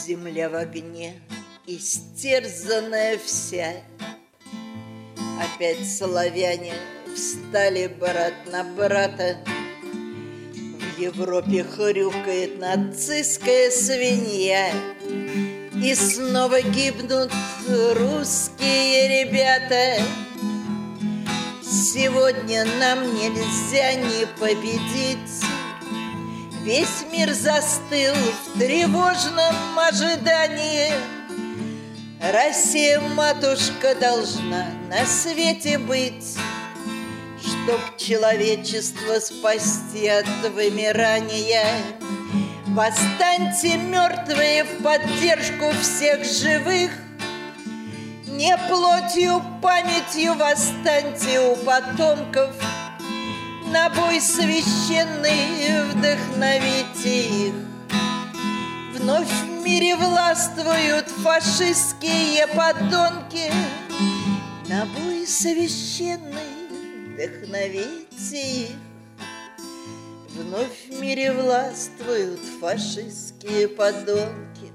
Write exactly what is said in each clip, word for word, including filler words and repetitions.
земля в огне, истерзанная вся. Опять славяне встали брат на брата. В Европе хрюкает нацистская свинья. И снова гибнут русские ребята. Сегодня нам нельзя не победить. Весь мир застыл в тревожном ожидании. Россия, матушка, должна на свете быть, чтоб человечество спасти от вымирания. Восстаньте, мертвые, в поддержку всех живых. Не плотью, памятью восстаньте у потомков. На бой священный вдохновите их. Вновь в мире властвуют фашистские подонки. На бой священный вдохновите их. Вновь в мире властвуют фашистские подонки.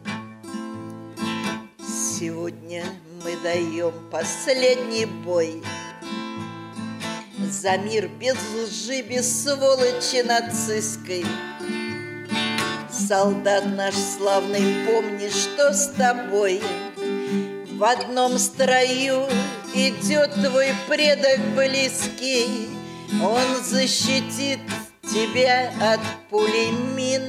Сегодня мы даем последний бой за мир без лжи, без сволочи нацистской. Солдат наш славный, помни, что с тобой в одном строю идет твой предок близкий. Он защитит тебя от пули мин,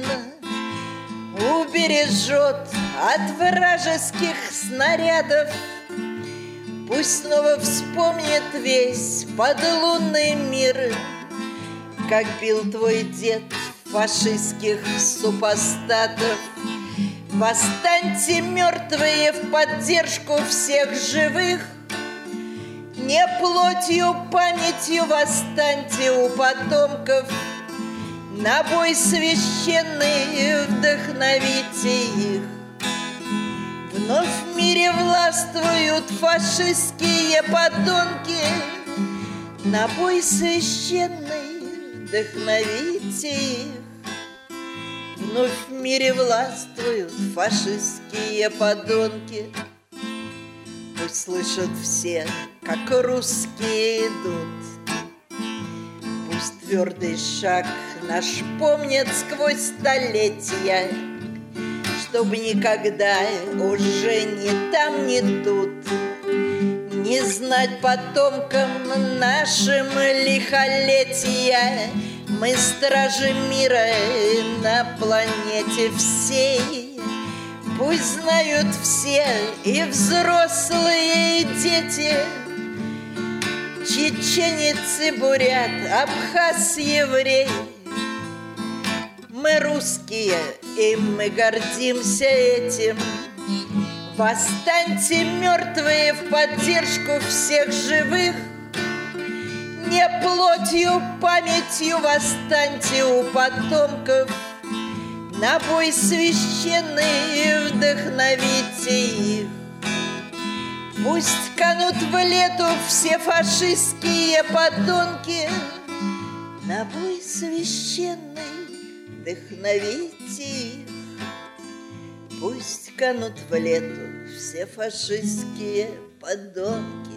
убережет от вражеских снарядов. Пусть снова вспомнит весь подлунный мир, как бил твой дед фашистских супостатов. Восстаньте, мертвые, в поддержку всех живых. Не плотью, памятью восстаньте у потомков. На бой священный вдохновите их. Вновь в мире властвуют фашистские подонки. На бой священный вдохновите их. Вновь в мире властвуют фашистские подонки. Пусть слышат все, как русские идут. Пусть твердый шаг наш помнят сквозь столетия, чтобы никогда уже ни там, ни тут не знать потомкам нашим лихолетия. Мы стражи мира на планете всей. Пусть знают все, и взрослые, и дети, чеченец и бурят, абхаз, еврей. Мы русские, и мы гордимся этим. Восстаньте, мертвые, в поддержку всех живых. Не плотью, памятью восстаньте у потомков. На бой священный вдохновите их. Пусть канут в лету все фашистские подонки. На бой священный вдохновите их. Пусть канут в лету все фашистские подонки.